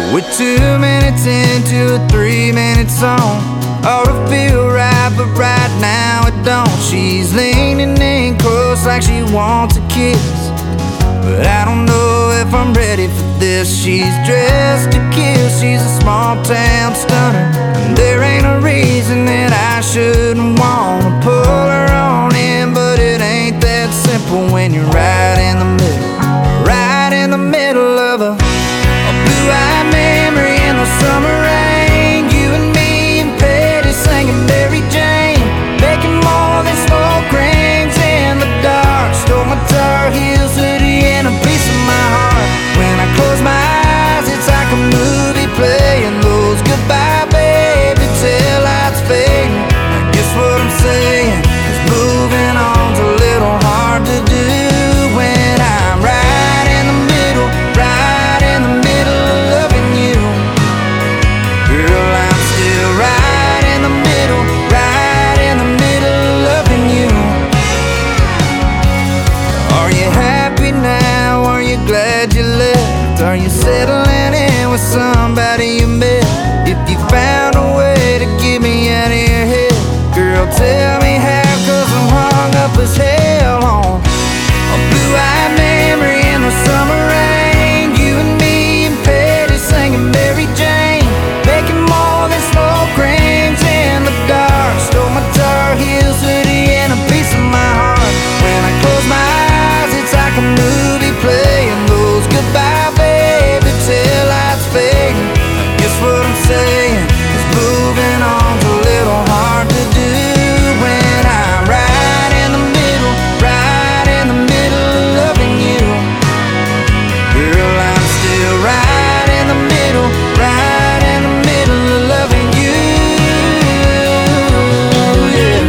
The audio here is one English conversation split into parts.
We're 2 minutes into a 3-minute song. Ought to feel right, but right now it don't. She's leaning in close like she wants a kiss, but I don't know if I'm ready for this. She's dressed to kill, she's a small town stunner, and there ain't a reason that I shouldn't wanna pull her on in. But it ain't that simple when you're right in the middle, right in the middle of a blue-eyed memory in the summer rain. You and me and Petty singing Mary Jane, making more than smoke rings in the dark. Stole my Tar Heels hoodie and a piece of my heart. When I close my eyes, it's like a movie playing. Those goodbye baby tail lights fading. I guess what I'm saying is moving on's a little hard to do when I'm right in the middle, right in the middle of loving you. Girl, I'm still right in the middle, right in the middle of loving you. Are you happy now? Are you glad you left? Are you settling in with somebody you met? If you found a way to get me out of your head, girl, tell me how, 'cause I'm hung up as hell on a blue-eyed memory in the summer rain. You and me and Petty singing Mary Jane, making more than smoke rings in the dark. Stole my Tar Heels hoodie and a piece of my heart. When I close my eyes, it's like a movie playing. Those goodbye baby tail lights fading. I guess what I'm saying is moving on's a little hard to do when I'm right in the middle, right in the middle of loving you. Girl, I'm still right in the middle, right in the middle of loving you. Yeah.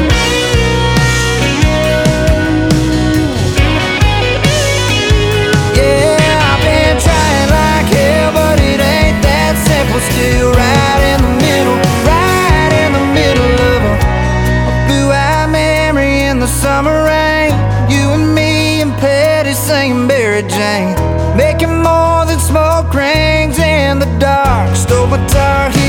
Yeah, I've been trying like hell, but it ain't that simple. Still right in the middle, right in the middle of a blue-eyed memory in the summer rain. You and me and Petty singing Mary Jane, making more than smoke rings in the dark. Stole my Tar Heels